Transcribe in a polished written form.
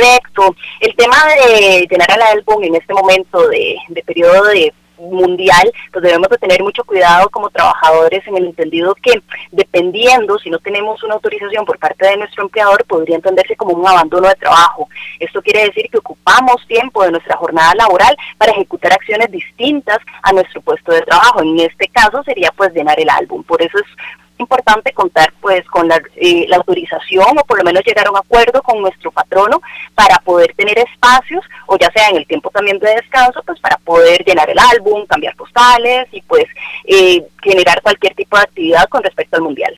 Correcto. El tema de llenar el álbum en este momento de periodo de mundial, pues debemos de tener mucho cuidado como trabajadores en el entendido que dependiendo, si no tenemos una autorización por parte de nuestro empleador, podría entenderse como un abandono de trabajo. Esto quiere decir que ocupamos tiempo de nuestra jornada laboral para ejecutar acciones distintas a nuestro puesto de trabajo. En este caso sería pues llenar el álbum. Por eso es importante contar pues con la autorización o por lo menos llegar a un acuerdo con nuestro patrono para poder tener espacios o ya sea en el tiempo también de descanso pues para poder llenar el álbum, cambiar postales y pues generar cualquier tipo de actividad con respecto al mundial.